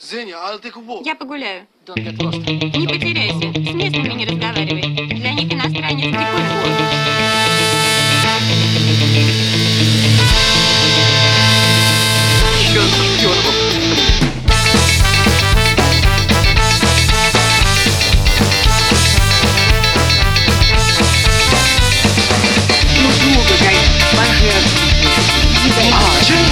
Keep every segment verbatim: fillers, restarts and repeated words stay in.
Зеня, а ты куда? Я погуляю. Don't get lost. Не потеряйся. С местными не разговаривай. Для них иностранец диковинка. Еще шпионом. Ну, друга, дай, пожертвуй. А, Жень!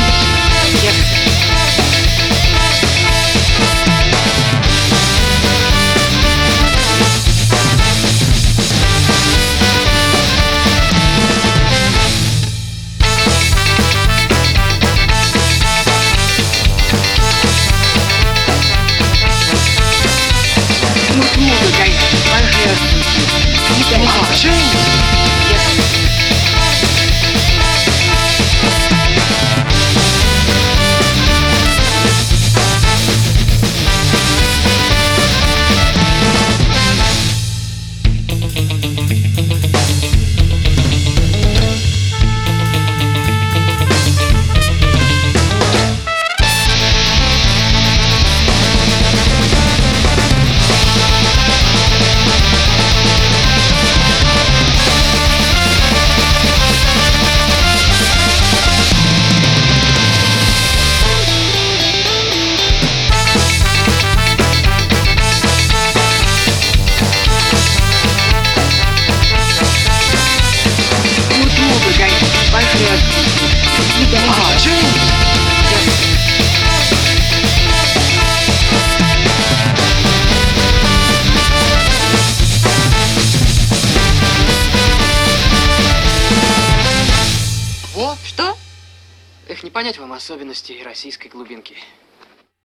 Ну, друга, дай, пожертвуй. А, Жень! Ну, друга, дай, пожертвуй. А, Жень! Вот. Что? Эх, не понять вам особенностей российской глубинки.